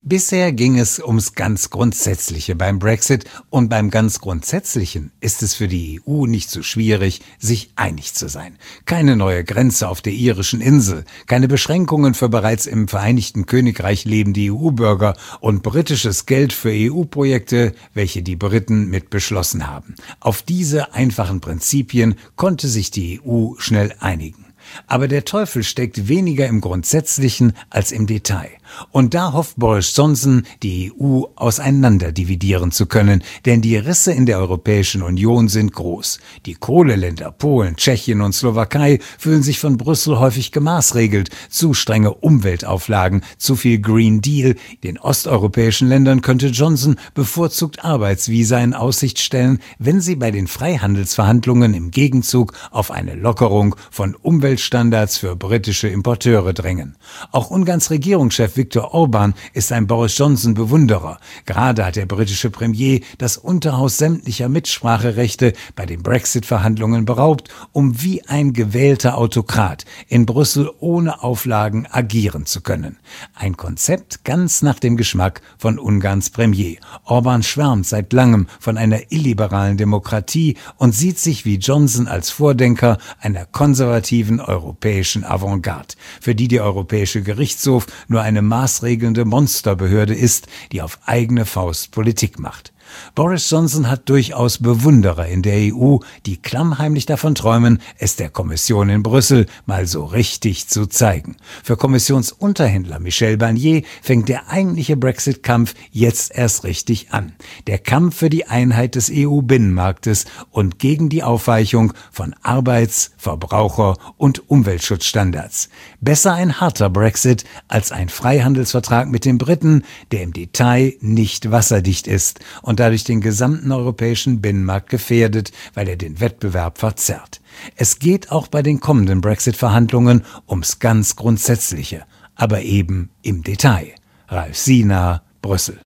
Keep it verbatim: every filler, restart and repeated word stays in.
Bisher ging es ums ganz Grundsätzliche beim Brexit und beim ganz Grundsätzlichen ist es für die E U nicht so schwierig, sich einig zu sein. Keine neue Grenze auf der irischen Insel, keine Beschränkungen für bereits im Vereinigten Königreich lebende E U-Bürger und britisches Geld für E U-Projekte, welche die Briten mit beschlossen haben. Auf diese einfachen Prinzipien konnte sich die E U schnell einigen. Aber der Teufel steckt weniger im Grundsätzlichen als im Detail. Und da hofft Boris Johnson, die E U auseinanderdividieren zu können, denn die Risse in der Europäischen Union sind groß. Die Kohleländer Polen, Tschechien und Slowakei fühlen sich von Brüssel häufig gemaßregelt. Zu strenge Umweltauflagen, zu viel Green Deal. Den osteuropäischen Ländern könnte Johnson bevorzugt Arbeitsvisa in Aussicht stellen, wenn sie bei den Freihandelsverhandlungen im Gegenzug auf eine Lockerung von Umweltstandards für britische Importeure drängen. Auch Ungarns Regierungschef Viktor Orbán ist ein Boris Johnson-Bewunderer. Gerade hat der britische Premier das Unterhaus sämtlicher Mitspracherechte bei den Brexit-Verhandlungen beraubt, um wie ein gewählter Autokrat in Brüssel ohne Auflagen agieren zu können. Ein Konzept ganz nach dem Geschmack von Ungarns Premier. Orbán schwärmt seit langem von einer illiberalen Demokratie und sieht sich wie Johnson als Vordenker einer konservativen europäischen Avantgarde, für die der Europäische Gerichtshof nur eine maßregelnde Monsterbehörde ist, die auf eigene Faust Politik macht. Boris Johnson hat durchaus Bewunderer in der E U, die klammheimlich davon träumen, es der Kommission in Brüssel mal so richtig zu zeigen. Für Kommissionsunterhändler Michel Barnier fängt der eigentliche Brexit-Kampf jetzt erst richtig an. Der Kampf für die Einheit des E U-Binnenmarktes und gegen die Aufweichung von Arbeits-, Verbraucher- und Umweltschutzstandards. Besser ein harter Brexit als ein Freihandelsvertrag mit den Briten, der im Detail nicht wasserdicht ist und dadurch den gesamten europäischen Binnenmarkt gefährdet, weil er den Wettbewerb verzerrt. Es geht auch bei den kommenden Brexit-Verhandlungen ums ganz Grundsätzliche, aber eben im Detail. Ralf Siener, Brüssel.